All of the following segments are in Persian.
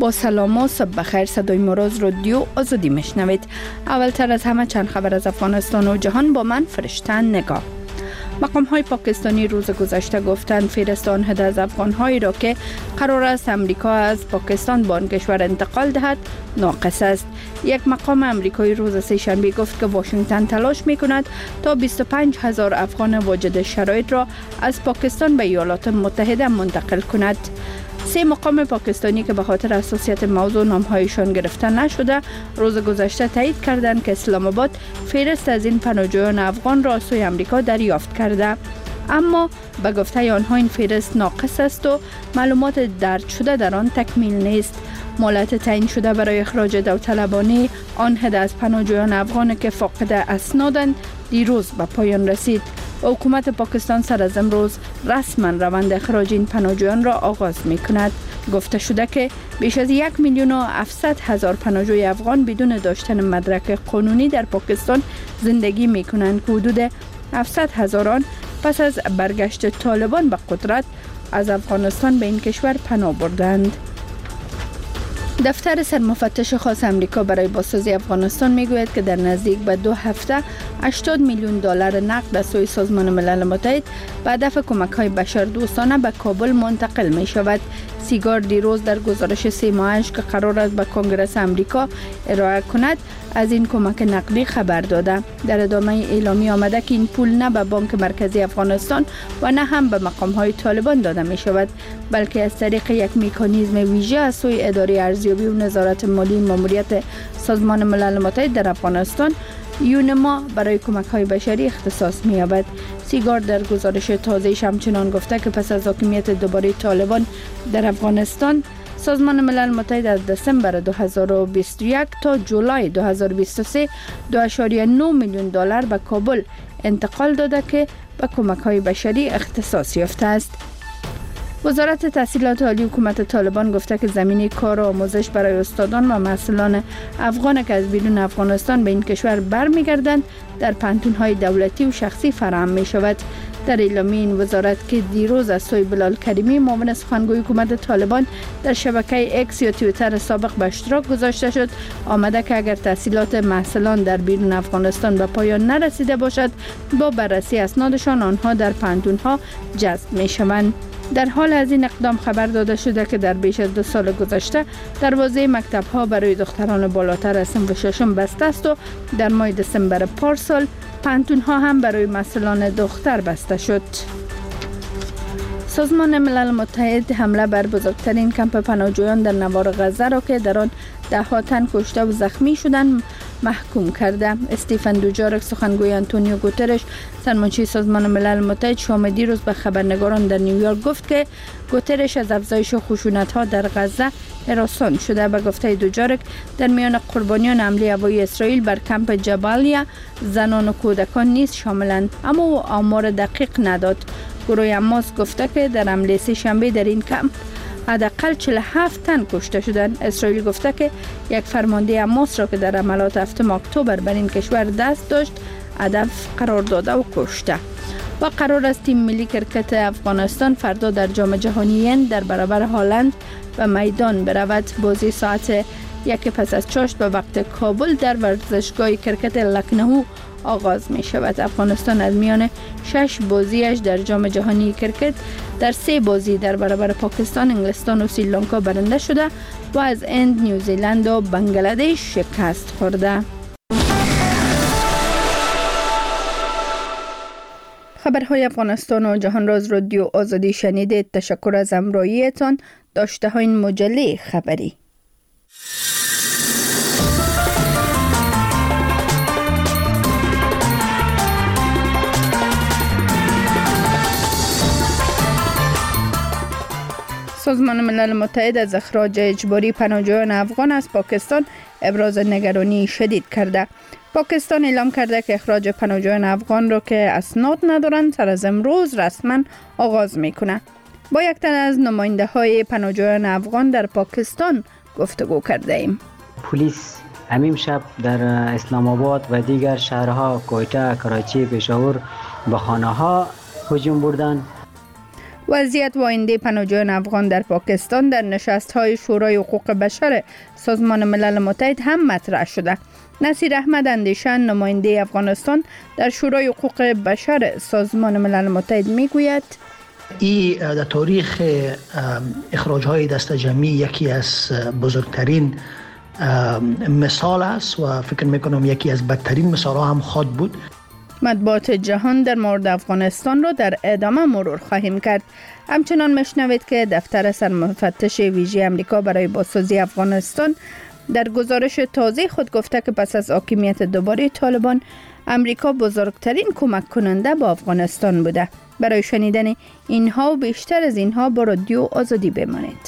با سلام و صبح بخیر. صدای مراز رادیو آزادی میشنوید. اولتر از همه چند خبر از افغانستان و جهان با من فرشتن نگاه. مقام های پاکستانی روز گذشته گفتند فهرست آن از افغان هایی را که قرار است امریکا از پاکستان به آن کشور انتقال دهد ناقص است. یک مقام امریکایی روز سه شنبه گفت که واشنگتن تلاش می کند تا 25,000 افغان واجد شرایط را از پاکستان به ایالات متحده منتقل کند. سه مقام پاکستانی که به خاطر حساسیت موضوع نامهایشان گرفته نشده روز گذشته تایید کردند که اسلام آباد فهرست از این پناهجویان افغان را سوی امریکا دریافت کرده، اما به گفته آنها این فهرست ناقص است و معلومات درج شده در آن تکمیل نیست. مهلت تعیین شده برای اخراج داوطلبانه آن عده از پناهجویان افغان که فاقد اسنادند دیروز به پایان رسید. حکومت پاکستان سر از امروز رسما روند اخراج این پناهجویان را آغاز می کند. گفته شده که بیش از 1,700,000 پناهجوی افغان بدون داشتن مدرک قانونی در پاکستان زندگی می کنند که حدود 700,000 آن پس از برگشت طالبان به قدرت از افغانستان به این کشور پناه بردند. دفتر سرمفتش خاص امریکا برای بازسازی افغانستان میگوید که در نزدیک به 2 هفته 80 میلیون دلار نقد از سوی سازمان ملل متحد به هدف کمک‌های بشردوستانه به کابل منتقل می شود. سیگار دیروز در گزارش 3 ماهش که قرار است به کنگره امریکا ارائه کند از این کمک نقدی خبر داده. در ادامه اعلامیه آمده که این پول نه به بانک مرکزی افغانستان و نه هم به مقام‌های طالبان داده می شود، بلکه از طریق یک مکانیزم ویژه از سوی اداره ارزیابی و نظارت مالی ماموریت سازمان ملل متحد در افغانستان یونما برای کمک‌های بشری اختصاص می‌یابد. سیگار در گزارش تازه‌اش همچنان گفته که پس از حاکمیت دوباره طالبان در افغانستان سازمان ملل متحد از دسامبر 2021 تا جولای 2023 $2.9 میلیون به کابل انتقال داده که به کمک‌های بشری اختصاص یافته است. وزارت تحصیلات عالی حکومت طالبان گفته که زمینه کار و آموزش برای استادان و محصلان افغان که از بیرون افغانستان به این کشور برمیگردند در پانتون‌های دولتی و شخصی فراهم می شود. در اعلامیه این وزارت که دیروز از سوی بلال کریمی معاون سخنگوی حکومت طالبان در شبکه اکس یا توییتر سابق به اشتراک گذاشته شد آمده که اگر تحصیلات محصلان در بیرون افغانستان به پایان نرسیده باشد با بررسی اسنادشان آنها در پانتون‌ها جذب می شوند. در حال از این اقدام خبر داده شده که در بیش از 2 سال گذشته دروازه مکتب‌ها برای دختران بالاتر از صنف ششم بسته است و در ماه دسامبر پارسال پانتون‌ها هم برای محصلان دختر بسته شد. سازمان ملل متحد حمله بر بزرگترین کمپ پناهجویان در نوار غزه را که در آن 10 تن کشته و زخمی شدند محکوم کرده. استیفن دوجارک سخنگوی آنتونیو گوترش سرمنشی سازمان ملل متحد شام دیروز به خبرنگاران در نیویورک گفت که گوترش از افزایش خشونت‌ها در غزه هراسان شده. به گفته دوجارک در میان قربانیان حمله هوایی اسرائیل بر کمپ جبالیا زنان و کودکان نیز شاملند، اما او آمار دقیق نداد. گروه حماس گفته که در حمله سه شنبه در این کمپ حداقل 47 تن کشته شدند. اسرائیل گفته که یک فرمانده حماس را که در حملات 7 اکتبر بر این کشور دست داشت هدف قرار داده و کشته. و قرار است تیم ملی کرکت افغانستان فردا در جام جهانی در برابر هلند و میدان برود. بازی ساعت 1 پس از چاشت به وقت کابل در ورزشگاه کرکت لکنهو آغاز می شود. افغانستان از میان 6 بازیش در جام جهانی کرکت در 3 بازی در برابر پاکستان، انگلستان و سریلانکا برنده شده و از هند، نیوزیلند و بنگلادش شکست خورده. خبرهای افغانستان و جهان را از رادیو آزادی شنیدید. تشکر از همراهیتان. داشته های این مجله خبری. سازمان ملل متحد از اخراج اجباری پناهجویان افغان از پاکستان ابراز نگرانی شدید کرده. پاکستان اعلام کرده که اخراج پناهجویان افغان را که اسناد ندارند سر از امروز رسما آغاز میکنه. با یک تن از نماینده های پناهجویان افغان در پاکستان گفتگو کرده ایم. پلیس همین شب در اسلام آباد و دیگر شهرها کویته، کراچی، پشاور به خانه ها هجوم بردند. وضعیت و آینده پناهجویان افغان در پاکستان در نشست‌های شورای حقوق بشر سازمان ملل متحد هم مطرح شده. نصیر احمد اندیشن، نماینده افغانستان در شورای حقوق بشر سازمان ملل متحد میگوید این در تاریخ اخراج‌های دست جمعی یکی از بزرگترین مثال است و فکر میکنم یکی از بدترین مثال ها هم خواهد بود. مطبوعات جهان در مورد افغانستان را در ادامه مرور خواهیم کرد. همچنان مشنوید که دفتر سرمفتش ویژه امریکا برای بازسازی افغانستان در گزارش تازه خود گفته که پس از حاکمیت دوباره طالبان امریکا بزرگترین کمک کننده با افغانستان بوده. برای شنیدن اینها و بیشتر از اینها با رادیو آزادی بمانید.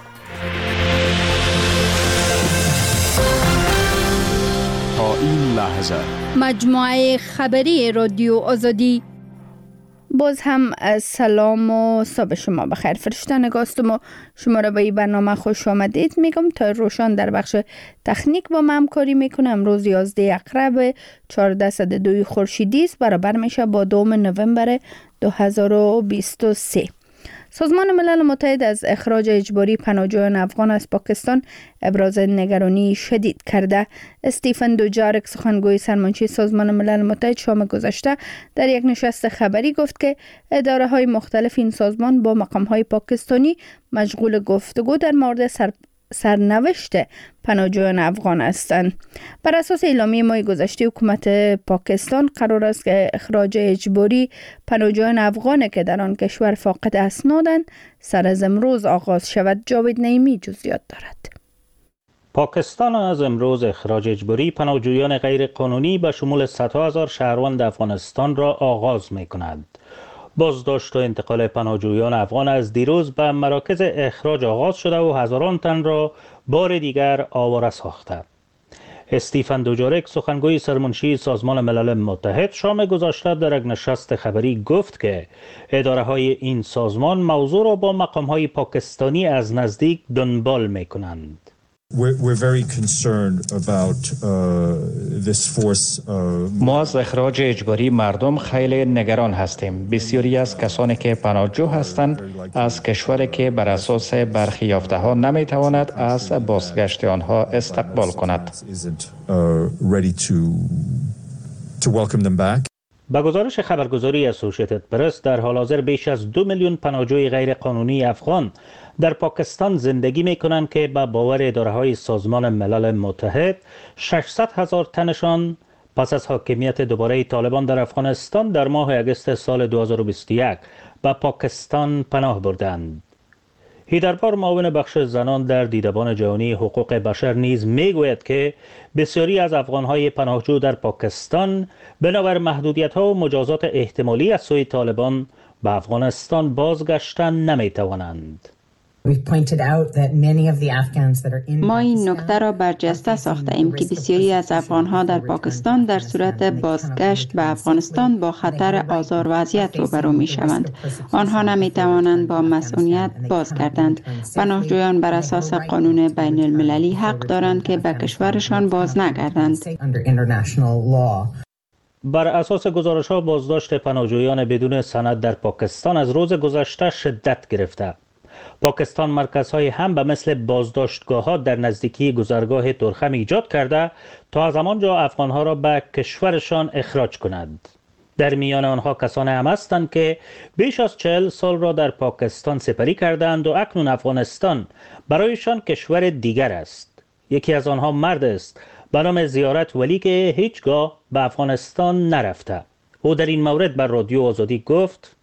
تا این لحظه مجموعه خبری رادیو آزادی. باز هم سلام و صبح شما بخیر. فرشته نگاستم و شما را به این برنامه خوش آمدید میگم. تا روشان در بخش تکنیک با من همکاری میکنه. امروز 11 اقرب 1402 خورشیدی است، برابر میشه با 2 نوامبر 2023. سازمان ملل متحد از اخراج اجباری پناهجویان افغان از پاکستان ابراز نگرانی شدید کرده. استیفن دوجارک، سخنگوی سرمنشی سازمان ملل متحد، شام گذشته در یک نشست خبری گفت که اداره های مختلف این سازمان با مقام های پاکستانی مشغول گفتگو در مورد سرنوشت پناهجویان افغان هستند. بر اساس اعلامیه ماه گذشته حکومت پاکستان قرار است که اخراج اجباری پناهجویان افغان که در آن کشور فاقد اسنادند سر از امروز آغاز شود. جاوید نعیمی جزئیات دارد. پاکستان از امروز اخراج اجباری پناهجویان غیر قانونی به شمول صدها هزار شهروند افغانستان را آغاز می کند. بازداشت و انتقال پناهجویان افغان از دیروز به مراکز اخراج آغاز شده و هزاران تن را بار دیگر آواره ساخته. استیفن دوجارک، سخنگوی سرمنشی سازمان ملل متحد، شام گذشته در یک نشست خبری گفت که اداره های این سازمان موضوع را با مقام های پاکستانی از نزدیک دنبال می کنند. We're very concerned about this force. ما از اخراج اجباری مردم خیلی نگران هستیم. بسیاری از کسانی که پناهجو هستند از کشوری که بر اساس برخی یافته‌ها نمیتواند از بازگشت آنها استقبال کند. با گزارش خبرگزاری اسوسییتد پرس در حال حاضر بیش از 2 میلیون پناهجوی غیر قانونی افغان در پاکستان زندگی می کنند که با باور اداره های سازمان ملل متحد 600,000 تنشان پس از حاکمیت دوباره طالبان در افغانستان در ماه اگست سال 2021 به پاکستان پناه بردند. هیدربار، معاون بخش زنان در دیدبان جهانی حقوق بشر، نیز میگوید که بسیاری از افغانهای پناهجو در پاکستان بنابر محدودیت‌ها و مجازات احتمالی از سوی طالبان به افغانستان بازگشتن نمیتوانند. ما این نکته را برجسته ساخته ایم که بسیاری از افغانها در پاکستان در صورت بازگشت به افغانستان با خطر آزار و اذیت روبرو می شوند. آنها نمی توانند با مسئولیت بازگردند. پناهجویان بر اساس قانون بین المللی حق دارند که به کشورشان باز نگردند. بر اساس گزارش‌ها بازداشت پناهجویان بدون سند در پاکستان از روز گذشته شدت گرفته. پاکستان مرکزهای هم به مثل بازداشتگاه‌ها در نزدیکی گذرگاه ترخم ایجاد کرده تا از همانجا افغانها را به کشورشان اخراج کنند. در میان آنها کسانی هم هستند که بیش از 40 سال را در پاکستان سپری کردند و اکنون افغانستان برایشان کشور دیگر است. یکی از آنها مرد است به نام زیارت ولی که هیچگاه به افغانستان نرفته. او در این مورد بر رادیو آزادی گفت: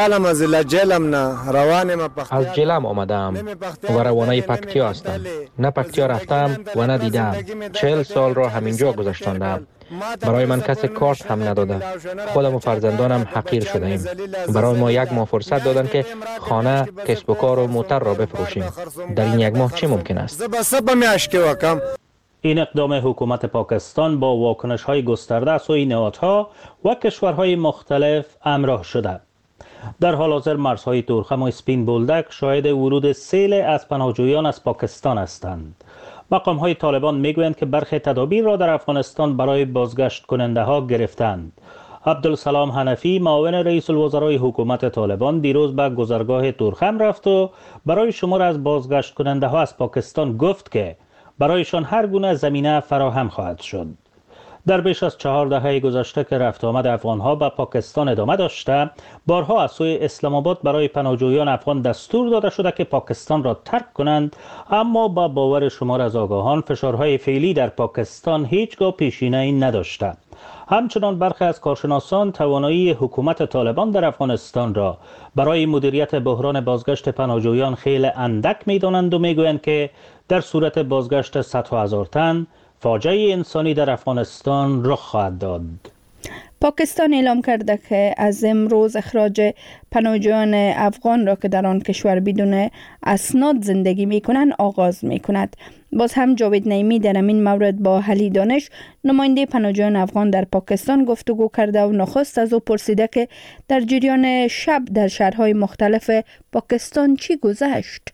از جلم آمدم و روانه پکتیا هستم. نه پکتیا رفتم و نه دیدم. 40 سال را همینجا گذشتاندم. برای من کسی کارت هم نداده. خودم و فرزندانم حقیر شده ایم. برای ما یک ماه فرصت دادن که خانه، کسب و کار و موتر را بفروشیم. در این یک ماه چه ممکن است؟ این اقدام حکومت پاکستان با واکنش‌های گسترده از سوی نهادها و کشورهای مختلف همراه شده. در حال حاضر مرزهای تورخم و اسپین بولدک شاهد ورود سیل از پناهجویان از پاکستان هستند. مقام‌های طالبان میگویند که برخی تدابیر را در افغانستان برای بازگشت کننده ها گرفتند، عبدالسلام حنفی معاون رئیس الوزرای حکومت طالبان دیروز به گذرگاه تورخم رفت و برای شمار از بازگشت کننده ها از پاکستان گفت که برایشان هر گونه زمینه فراهم خواهد شد. در بیش از 4 دهه گذشته که رفت آمد افغانها به پاکستان ادامه داشته، بارها از سوی اسلام آباد برای پناهجویان افغان دستور داده شده که پاکستان را ترک کنند، اما با باور شمار از آگاهان فشارهای فعلی در پاکستان هیچگاه پیشینه‌ای نداشته. همچنان برخی از کارشناسان توانایی حکومت طالبان در افغانستان را برای مدیریت بحران بازگشت پناهجویان خیلی اندک می‌دانند و می‌گویند که در صورت بازگشت صدها هزار تن فاجعه انسانی در افغانستان رخ خواهد داد. پاکستان اعلام کرده که از امروز اخراج پناهجویان افغان را که در آن کشور بدون اسناد زندگی می‌کنند آغاز می‌کند. باز هم جاوید نعیمی در این مورد با علی دانش نماینده پناهجویان افغان در پاکستان گفتگو کرده و نخست از او پرسیده که در جریان شب در شهرهای مختلف پاکستان چی گذشت.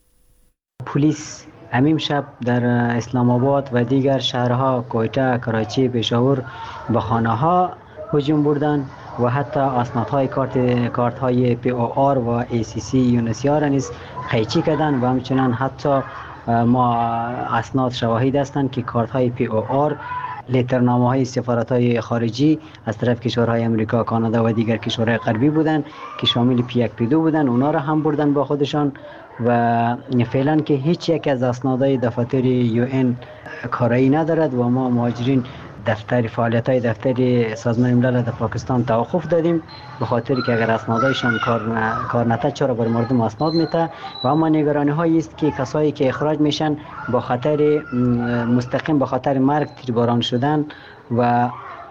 پلیس امیم شب در اسلام آباد و دیگر شهرها کویته، کراچی، پشاور به خانه ها هجوم بردند و حتی اسنادهای کارت های POR و ACC یونسیا را نیز قیچی کردند و همچنان حتی ما اسناد شواهد هستند که کارت های POR لیترنامه های سفارت های خارجی از طرف کشورهای امریکا، کانادا و دیگر کشورهای غربی بودند که شامل P1 P2 بودند، اونا را هم بردن با خودشان و فعلا که هیچ یک از اسنادهای دفاتر UN کارایی ندارد و ما مهاجرین فعالیت‌های دفتر سازمان ملل در پاکستان توقف دادیم به خاطر که اگر اسنادایشان کار نته چرا بر مردم اسناد میته و اما نگرانی هایی است که کسایی که اخراج میشن با خطر مستقیم با خطر مرگ تیرباران شدن و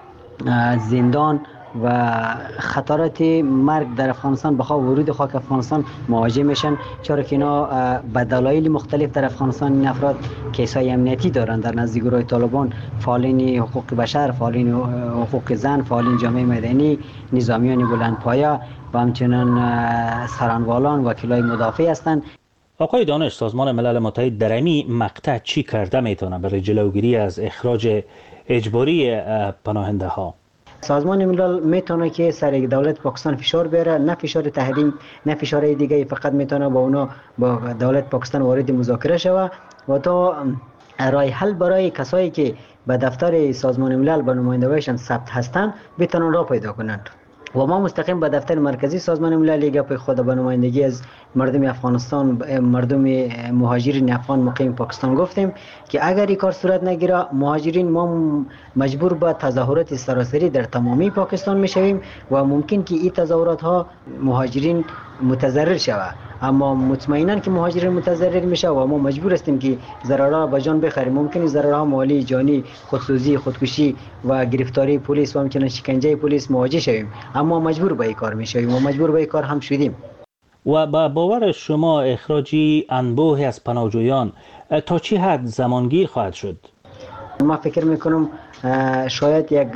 زندان و خطرات مرگ در افغانستان بخواه ورود خاک افغانستان مواجه میشن، چرا که اینا به دلایل مختلف در افغانستان این افراد کیسای امنیتی دارند در نزد گروه طالبان، فعالین حقوق بشر، فعالین حقوق زن، فعالین جامعه مدنی، نظامیان بلندپایه و همچنان سرانوالان، وکیلای مدافع هستند. آقای دانش، سازمان ملل متحد در این مقطع چی کرده میتونه برای جلوگیری از اخراج اجباری پناهنده ها؟ سازمان ملل میتونه که سر دولت پاکستان فشار بیاره، نه فشار تحریم نه فشارهای دیگه، فقط میتونه با دولت پاکستان وارد مذاکره شوه و تا راه حل برای کسایی که به دفتر سازمان ملل به نمایندگیشان ثبت هستند بتونن راه پیدا کنند و ما مستقیم به دفتر مرکزی سازمان ملل گپ خود به نمایندگی از مردم افغانستان، مردم مهاجرین افغان مقیم پاکستان گفتیم که اگر این کار صورت نگیره مهاجرین ما مجبور به تظاهرات سراسری در تمامی پاکستان میشویم و ممکن که این تظاهرات ها مهاجرین متضرر شود، اما مطمئنا که مهاجرین متضرر میشه و ما مجبور هستیم که ضررها به جان بخریم. ممکنه ضررها مالی، جانی، خودسوزی، خودکشی و گرفتاری پلیس و همچنین شکنجه پلیس مواجه شویم، اما مجبور به این کار میشویم و مجبور به این کار هم شدیم. و با باور شما اخراجی انبوه از پناهجویان تا چه حد زمانگیر خواهد شد؟ ما فکر میکنم شاید یک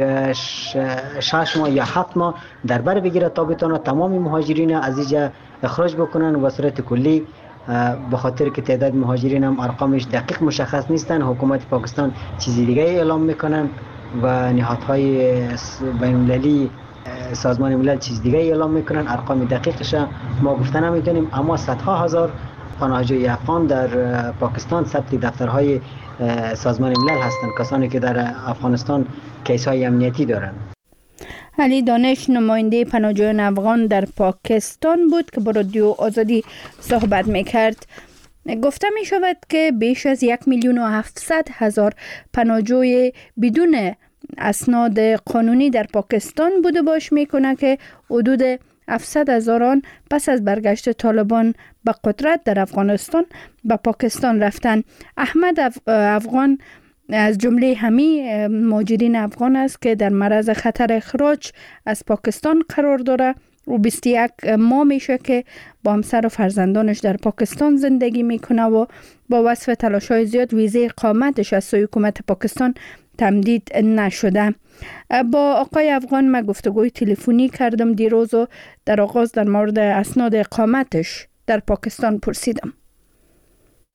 6 ماه یا 7 ماه در بر بگیره تا بتونه تمام مهاجرین از اینجا اخراج بکنن و صورت کلی، به خاطر که تعداد مهاجرین هم ارقامش دقیق مشخص نیستن. حکومت پاکستان چیزی دیگه اعلام میکنن و نهادهای بین‌المللی سازمان ملل چیز دیگه اعلام میکنن، ارقام دقیقش ما گفتن نمیتونیم، اما صدها هزار پناهجوی افغان در پاکستان ثبت دفترهای سازمان ملل هستند، کسانی که در افغانستان کیس‌های امنیتی دارند. علی دانش نماینده پناهجویان افغان در پاکستان بود که با رادیو آزادی صحبت میکرد. گفته می شود که بیش از 1,700,000 پناهجوی بدون اسناد قانونی در پاکستان بوده باش میکنه که حدود 700,000 آن پس از برگشت طالبان به قدرت در افغانستان به پاکستان رفتن. احمد افغان از جمله همه مهاجرین افغان است که در معرض خطر اخراج از پاکستان قرار داره. او 21 ماه میشه که با همسر و فرزندانش در پاکستان زندگی میکنه و با وصف تلاش‌های زیاد ویزه اقامتش از سوی حکومت پاکستان تمدید نشده. با آقای افغان من گفتگوی تلفنی کردم دیروز و در آغاز در مورد اسناد اقامتش در پاکستان پرسیدم.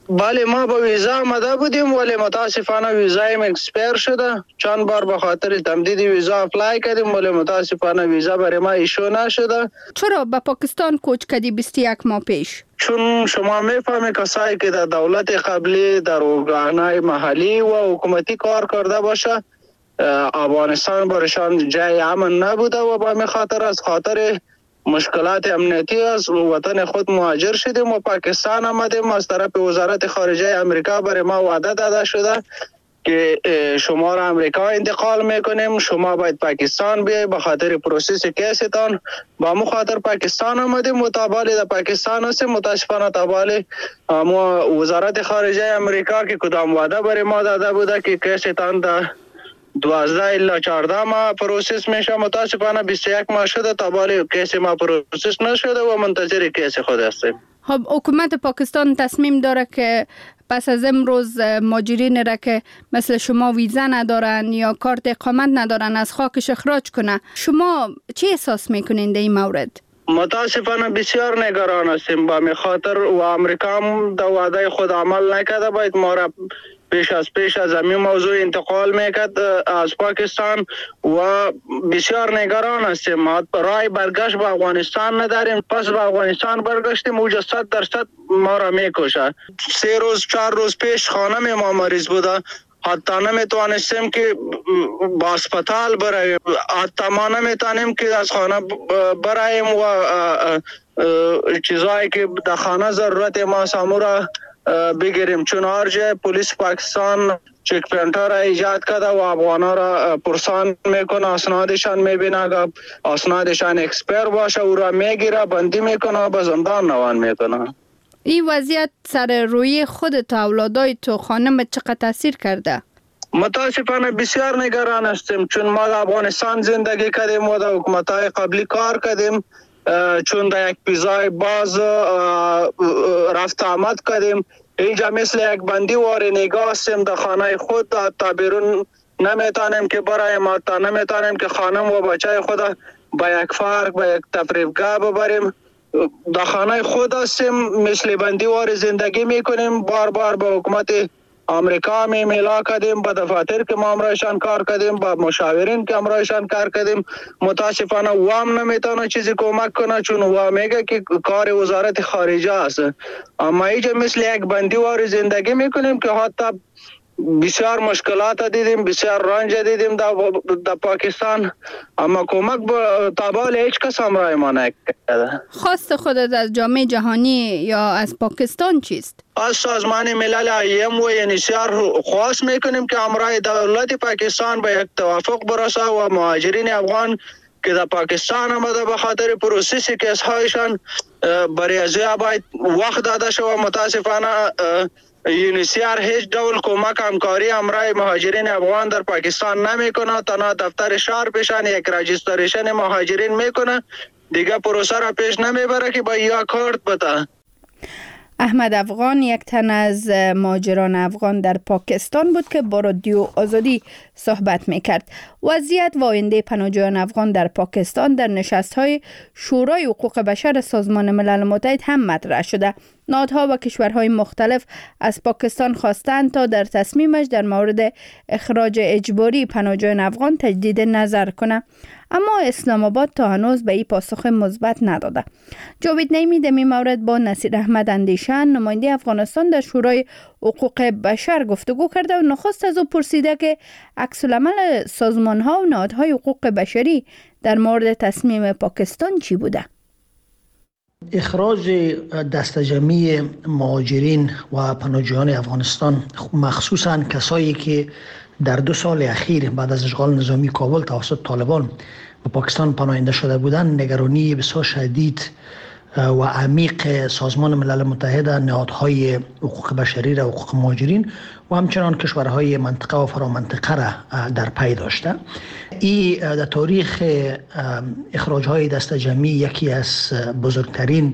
بله ما با ویزا آمده بودیم ولی متاسفانه ویزایم اکسپایر شده. چند بار به خاطر تمدید ویزا اپلای کردیم ولی متاسفانه ویزا برای ما ایشو نشده. چرا به پاکستان کوچ کردی 21 ماه پیش؟ چون شما میفهمید کسایی که در دولت قبلی در ارگانهای محلی و حکومتی کار کرده باشه افغانستان برشان جای امن نبوده و به همین خاطر از خاطر مشکلات امنیتی از وطن خود مهاجر شدیم و پاکستان آمدیم. از طرف وزارت خارجه امریکا برای ما وعده داده شده که شما را امریکا انتقال میکنیم، شما باید پاکستان بیاید به خاطر پروسس کیستان. با مو خاطر پاکستان آمدیم و تابالی در پاکستان هستیم. متاسفانه تابالی ما وزارت خارجه امریکا که کدام وعده برای ما داده بوده که کیستان در 12 الا 14 ماه پروسس میشه، متاسفانه 21 ماه شده تابالی کیس ما پروسس نشده و منتظر کیس خود هستیم. خب حکومت پاکستان تصمیم داره که پس از امروز مهاجرین را که مثل شما ویزا ندارن یا کارت اقامت ندارن از خاکش اخراج کنه. شما چی احساس میکنین در این مورد؟ متاسفانه بسیار نگران هستیم با می خاطر و امریکا هم در وعده خود عمل نکرده. باید ما را پیش از همین موضوع انتقال میکرد از پاکستان و بسیار نگران هستیم. رای برگشت به افغانستان نداریم. پس به افغانستان برگشتیم اوجا 100% ما را میکشه. 3 روز 4 روز پیش خانم ما مریض بوده، حتی نمیتوانستیم که با اسپتال برایم، حتی ما نمیتونیم که از خانه برایم و چیزایی که در خانه ضرورت ما سامورا بگیریم. چون هر جای پلیس پاکستان چک پوینت‌ها را ایجاد کرده و افغانا را پرسان میکنه، اسنادشان میبینه، اسنادشان اکسپایر باشه او را میگیره، بندی میکنه، به زندان روان میکنه. این وضعیت سر روی خودت و اولادای تو خانم چقدر تاثیر کرده؟ متاسفانه بسیار نگران هستیم چون ما در افغانستان زندگی کردیم و در حکومت‌های قبلی کار کردیم. چون در یک پیزای باز رفت آمد کردیم. اینجا مثل یک بندی وار نگاه هستیم در خانه خود، تا بیرون نمیتونیم که برایم، تا نمیتونیم که خانم و بچه خود با یک فرق به یک تفریحگاه ببریم. در خانه خود هستیم مثل بندی وار زندگی میکنیم. بار بار به حکومت امریکا میلا کردیم، با دفاتر که ما امرایشان کار کردیم، با مشاورین که امرایشان کار کردیم. متاسفانه وام نمیتونه چیزی کمک کنه چون وام میگه که کار وزارت خارجه است. اما اینجا مثل یک بندی وار زندگی میکنیم که حتی بسیار مشکلات دیدیم، بسیار رنج دیدیم در پاکستان، اما کمک به تابال هیچ کس همراه ما نکرده. خواست خودت از جامعه جهانی یا از پاکستان چیست؟ از سازمان ملل ایم و UNHCR خواست میکنیم که همراه دولت پاکستان به یک توافق برسه و مهاجرین افغان که در پاکستان آمده به خاطر پروسس کیس هایشان برای ازیا باید وقت داده شود. متاسفانه UNHCR هیچ دول کمک همکاری همراه مهاجرین افغان در پاکستان نمیکنه. تنها دفتر شهر پیشان یک رجیستریشن مهاجرین میکنه، دیگه پروسه را پیش نمیبره که با یا کارت بده. احمد افغان یک تن از مهاجران افغان در پاکستان بود که با رادیو آزادی صحبت میکرد. وضعیت و آینده پناهجویان افغان در پاکستان در نشست‌های شورای حقوق بشر سازمان ملل متحد هم مطرح شده. نهادها و کشورهای مختلف از پاکستان خواستند تا در تصمیمش در مورد اخراج اجباری پناهجویان افغان تجدید نظر کنه، اما اسلام آباد تا هنوز به این پاسخ مثبت نداده. جاوید نعیمی در این مورد با نصیر احمد اندیشان نماینده افغانستان در شورای حقوق بشر گفتگو کرده و نخست از او پرسیده که عکس العمل سازمان‌ها و نهادهای حقوق بشری در مورد تصمیم پاکستان چی بوده؟ اخراج دست جمعی مهاجرین و پناهجویان افغانستان، مخصوصاً کسایی که در 2 سال اخیر بعد از اشغال نظامی کابل توسط طالبان به پاکستان پناهنده شده بودند، نگرانی بسیار شدید و عمیق سازمان ملل متحد، نهادهای حقوق بشری و حقوق مهاجرین و همچنان کشورهای منطقه و فرامنطقه را در پی داشته. این در تاریخ اخراج‌های دست جمعی یکی از بزرگترین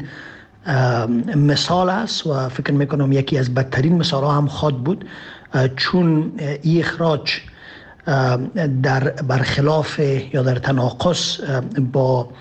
مثال است و فکر میکنم یکی از بدترین مثال‌ها هم خواهد بود، چون این اخراج در برخلاف یا در تناقض با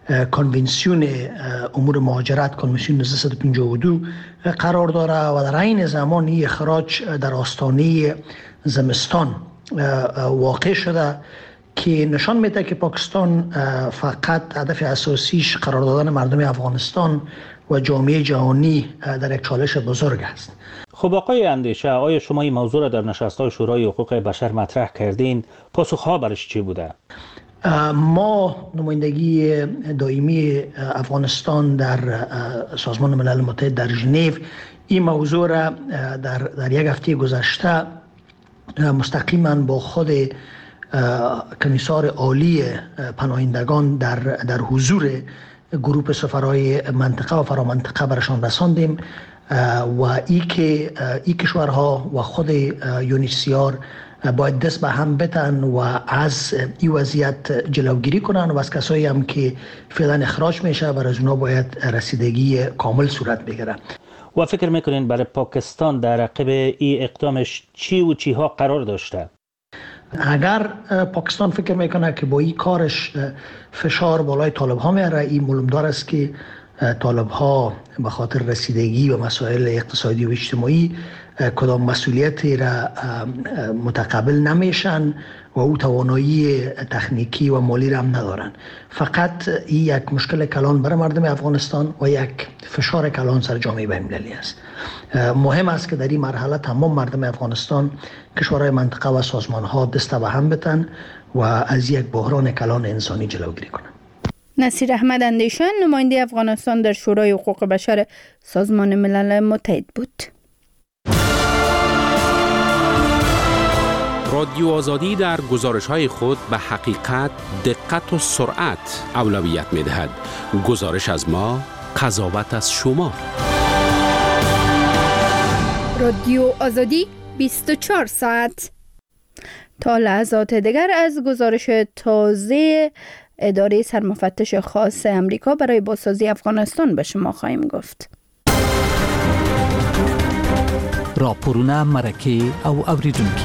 کنونسیون امور مهاجرت، کنونسیون 1352 قرار داره و در عین زمان این اخراج در آستانه زمستان واقع شده که نشان میده که پاکستان فقط هدف اساسیش قرار دادن مردم افغانستان و جامعه جهانی در یک چالش بزرگ است. خب آقای اندیشه، آیا شما این موضوع را در نشست‌های شورای حقوق بشر مطرح کردین؟ پاسخها برش چی بوده؟ ما نمایندگی دائمی افغانستان در سازمان ملل متحد در ژنو این موضوع را در یک هفته گذشته مستقیما با خود کمیسار عالی پناهندگان در حضور گروه سفرهای منطقه و فرامنطقه برشان رساندیم و این کشورها و خود UNHCR باید دست به هم بتن و از این وضعیت جلوگیری کنن و از کسایی هم که فعلا اخراج میشه برای اونا باید رسیدگی کامل صورت بگیره. و فکر میکنین برای پاکستان در عقب این اقدامش چی و چیها قرار داشته؟ اگر پاکستان فکر میکنه که با این کارش فشار بالای طالب ها میاره، این معلومدار است که طالب ها به خاطر رسیدگی و مسائل اقتصادی و اجتماعی کدام مسئولیتی را متقبل نمیشن و او توانایی تکنیکی و مالی را هم ندارن. فقط این یک مشکل کلان برای مردم افغانستان و یک فشار کلان سر جامعه بین‌المللی است. مهم است که در این مرحله تمام مردم افغانستان، کشورهای منطقه و سازمان ها دست به هم بتن و از یک بحران کلان انسانی جلوگیری کنند. نصیر احمد اندیشه، نماینده افغانستان در شورای حقوق بشر سازمان ملل متحد بود. رادیو آزادی در گزارش‌های خود به حقیقت، دقت و سرعت اولویت می‌دهد. گزارش از ما، قضاوت از شما. رادیو آزادی 24 ساعت. تا لحظات دیگر از گزارش تازه اداره سرمفتش خاص امریکا برای بازسازی افغانستان به شما خواهیم گفت. راپورونه مرکه او اوریدونکي.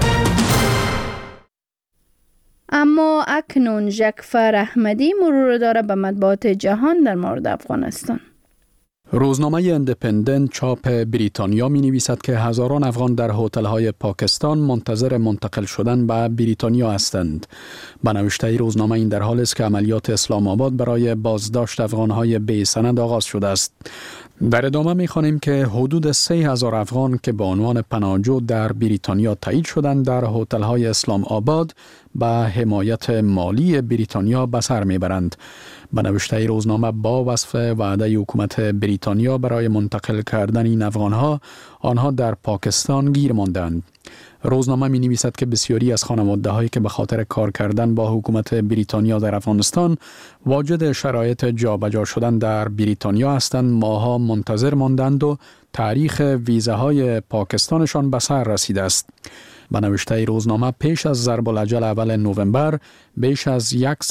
اما اکنون ژکفر احمدی مرور داره به مطبوعات جهان در مورد افغانستان. روزنامه اندپندنت چاپ بریتانیا می نویسد که هزاران افغان در هتل‌های پاکستان منتظر منتقل شدن به بریتانیا هستند. به نوشته روزنامه این در حال است که عملیات اسلام آباد برای بازداشت افغان‌های بی سند آغاز شده است. در ادامه می‌خوانیم که حدود 3000 افغان که به عنوان پناهجو در بریتانیا تایید شدند در هتل‌های اسلام آباد به حمایت مالی بریتانیا به سر میبرند. به نوشته روزنامه با وصف وعده حکومت بریتانیا برای منتقل کردن این افغانها، آنها در پاکستان گیر ماندند. روزنامه می نویسد که بسیاری از خانواده هایی که به خاطر کار کردن با حکومت بریتانیا در افغانستان واجد شرایط جابجا شدن در بریتانیا هستند، ماها منتظر ماندند و تاریخ ویزاهای پاکستانشان به سر رسیده است. به نوشته روزنامه پیش از ضرب الاجل اول نوامبر بیش از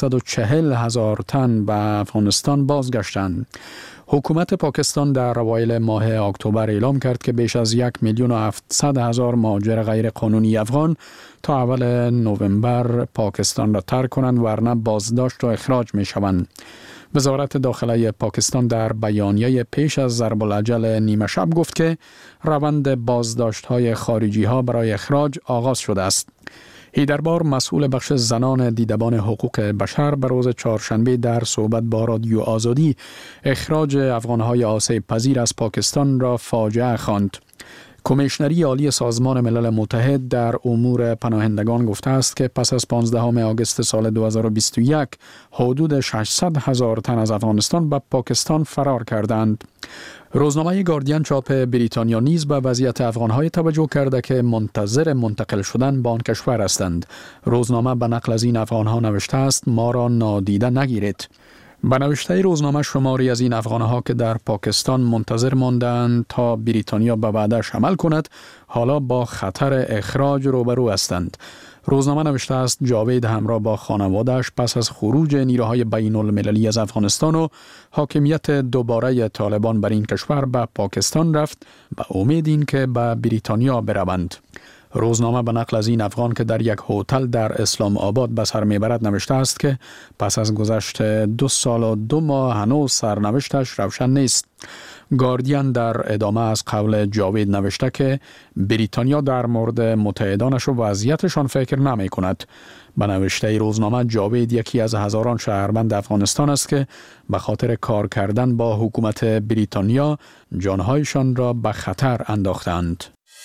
140,000 تن به افغانستان بازگشتند. حکومت پاکستان در اوایل ماه اکتبر اعلام کرد که بیش از 1,700,000 مهاجر غیر قانونی افغان تا اول نوامبر پاکستان را ترک کنند ورنه بازداشت و اخراج می شوند. وزارت داخله پاکستان در بیانیه پیش از ضرب الاجل نیمه شب گفت که روند بازداشت‌های خارجی‌ها برای اخراج آغاز شده است. هیدربار مسئول بخش زنان دیدبان حقوق بشر به روز چهارشنبه در صحبت با رادیو آزادی اخراج افغان‌های آسیب پذیر از پاکستان را فاجعه خواند. کمیشنری عالی سازمان ملل متحد در امور پناهندگان گفته است که پس از 15 آگوست سال 2021 حدود 600,000 تن از افغانستان به پاکستان فرار کردند. روزنامه گاردین چاپ بریتانیا نیز به وضعیت افغان‌های توجه کرده که منتظر منتقل شدن به آن کشور هستند. روزنامه به نقل از این افغان‌ها نوشته است: ما را نادیده نگیرید. به نوشته روزنامه شماری از این افغان‌ها که در پاکستان منتظر ماندند تا بریتانیا به وعده‌اش عمل کند، حالا با خطر اخراج روبرو هستند. روزنامه نوشته است جاوید همراه با خانواده‌اش پس از خروج نیروهای بین المللی از افغانستان و حاکمیت دوباره طالبان بر این کشور به پاکستان رفت به امید این که به بریتانیا بروند. روزنامه به نقل از این افغان که در یک هتل در اسلام آباد به سر میبرد نوشته است که پس از گذشت 2 سال و 2 ماه هنوز سرنوشتش روشن نیست. گاردین در ادامه از قول جاوید نوشته که بریتانیا در مورد متحدانش و وضعیتشان فکر نمی کند. به نوشته روزنامه جاوید یکی از هزاران شهروند افغانستان است که به خاطر کار کردن با حکومت بریتانیا جانهایشان را به خطر انداختند.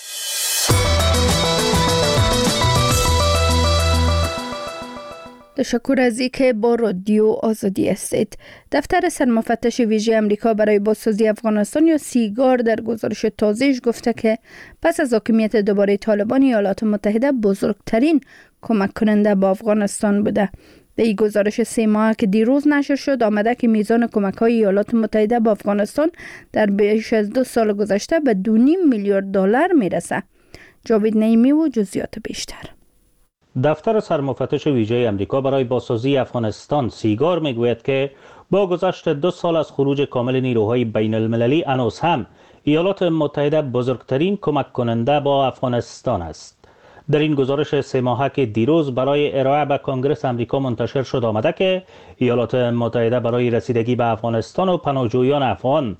تشکر از اینکه با رادیو آزادی هستید. دفتر سرمفتش ویژه امریکا برای بازسازی افغانستان یا سیگار در گزارش تازه‌اش گفته که پس از حاکمیت دوباره طالبان ایالات متحده بزرگترین کمک کننده با افغانستان بوده. در این گزارش 3 ماهه که دیروز نشر شد آمده که میزان کمک‌های ایالات متحده با افغانستان در بیش از 2 سال گذشته به 2.5 میلیارد دلار میرسه. جاوید نعیمی و جزئیات بیشتر. دفتر سرمفتش ویژه امریکا برای بازسازی افغانستان سیگار میگوید که با گذشت 2 سال از خروج کامل نیروهای بین المللی هنوز هم ایالات متحده بزرگترین کمک کننده با افغانستان است. در این گزارش 3 ماهه که دیروز برای ارائه به کنگره امریکا منتشر شد آمده که ایالات متحده برای رسیدگی به افغانستان و پناهجویان افغان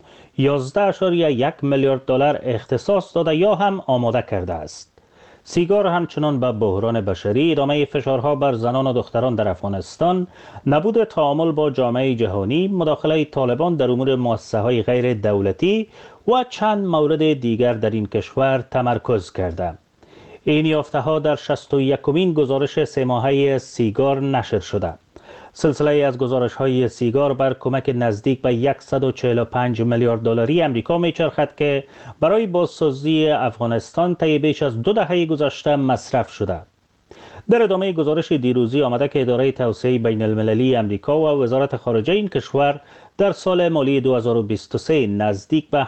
11.1 میلیارد دلار اختصاص داده یا هم آماده کرده است. سیگار همچنان به بحران بشری، ادامه فشارها بر زنان و دختران در افغانستان، نبود تعامل با جامعه جهانی، مداخله طالبان در امور مؤسسه‌های غیر دولتی و چند مورد دیگر در این کشور تمرکز کرده. این یافته‌ها در 61مین گزارش 3 ماهه سیگار نشر شده. سلسله از گزارش‌های سیگار بر کمک نزدیک به 145 میلیارد دلاری امریکا می‌چرخد که برای بازسازی افغانستان طی بیش از 2 دهه گذشته مصرف شده. در ادامه گزارش دیروزی آمده که اداره توسعه بین المللی امریکا و وزارت خارجه این کشور در سال مالی 2023 نزدیک به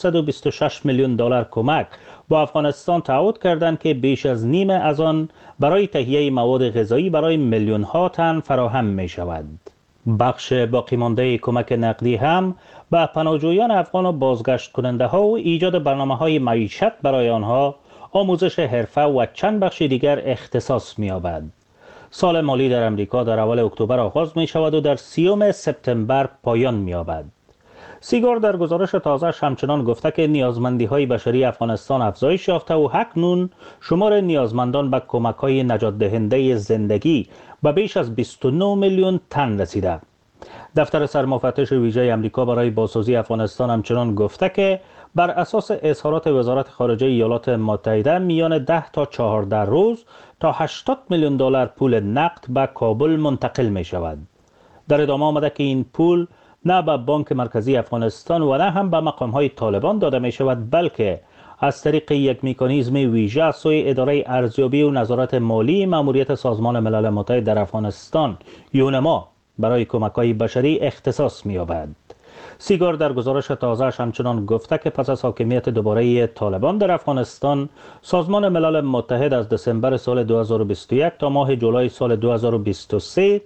826 میلیون دلار کمک با افغانستان تعهد کردند که بیش از نیم از آن برای تهیه مواد غذایی برای میلیون ها تن فراهم می شود. بخش باقی مانده کمک نقدی هم به پناهجویان افغان و بازگشت کننده ها و ایجاد برنامه‌های معیشت برای آنها، آموزش حرفه و چند بخش دیگر اختصاص می یابد. سال مالی در امریکا در اول اکتبر آغاز می شود و در 30 سپتامبر پایان می یابد. سیگار در گزارش تازه‌اش همچنان گفته که نیازمندی‌های بشری افغانستان افزایش یافته و اکنون شمار نیازمندان به کمک‌های نجات دهنده زندگی به بیش از 29 میلیون تن رسیده. دفتر سرمفتش ویژه امریکا برای بازسازی افغانستان همچنان گفته که بر اساس اظهارات وزارت خارجه ایالات متحده میان 10 تا 14 روز تا 80 میلیون دلار پول نقد به کابل منتقل می شود. در ادامه آمده که این پول نه به بانک مرکزی افغانستان و نه هم به مقام‌های طالبان داده می شود، بلکه از طریق یک مکانیزم ویژه از سوی اداره ارزیابی و نظارت مالی مأموریت سازمان ملل متحد در افغانستان یونما برای کمک‌های بشری اختصاص می‌یابد. سیگار در گزارش تازه‌اش همچنان گفته که پس از حاکمیت دوباره طالبان در افغانستان، سازمان ملل متحد از دسامبر سال 2021 تا ماه جولای سال 2023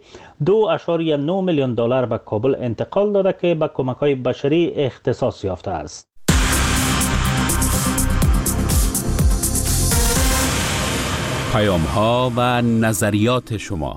2.9 میلیون دلار به کابل انتقال داده که به کمک‌های بشری اختصاص یافته است. پیام‌ها و نظریات شما.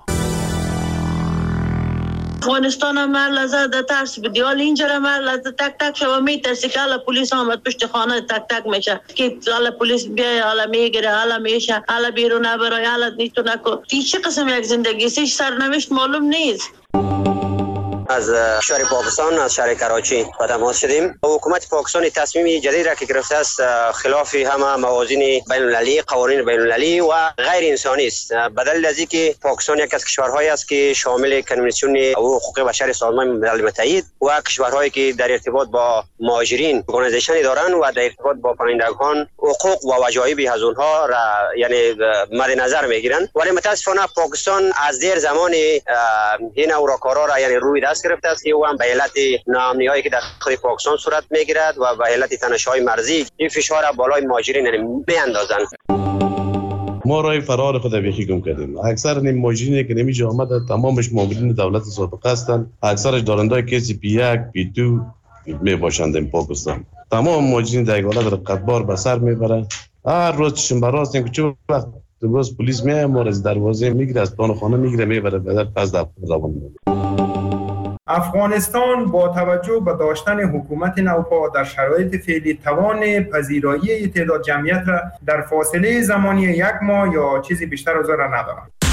افغانستان هم لحظه در ترس بدی، حال اینجا هم لحظه تک تک شما میترسی که حالا پلیس آمد پشت خانه تک تک میشه که حالا پلیس بیای، حالا میگیره، حالا میشه، حالا بیرون نبرای، حالا نیتو نکن. چه قسم یک زندگی است؟ سرنوشت معلوم نیست. از شهر پاکستان، از شهر کراچی با تماس شدیم. حکومت پاکستان تصمیم جدید را که گرفته است خلاف همه موازین بین المللی، قوانین بین المللی و غیر انسانی است. بدل از اینکه پاکستان یک از کشورهایی است که شامل کنوانسیون حقوق بشر سازمان ملل متحد و کشورهایی که در ارتباط با مهاجرین ارگانیزیشنی دارند و در ارتباط با پناهندگان حقوق و وجایب از اونها را یعنی مد نظر میگیرند، ولی متاسفانه پاکستان از دیر زمان این اوراکارا را یعنی روی دست گرفته است که او هم به علت ناامنی‌هایی که در خود پاکستان صورت میگیرد و به علت تنش‌های مرزی این فشار بالای مهاجرین میاندازند. ما راه فرار خود یکی گم کردیم. اکثر مهاجرینی که نمی‌جا آمده تمامش مامورین دولت سابق هستند، اکثرش دارندای کسی پی1 پی2 میباشند. این پاکستان تمام مهاجرین در حالت رقتبار به سر میبره هر روز شنبه هستیم که چه وقت باز پلیس میاد ما از دروازه میگیره، از پان خانه میگیره میبره بدر پس در زبان. افغانستان با توجه به داشتن حکومت نوپا در شرایط فعلی توان پذیرایی تعداد جمعیت را در فاصله زمانی 1 ماه یا چیزی بیشتر از آن را ندارد.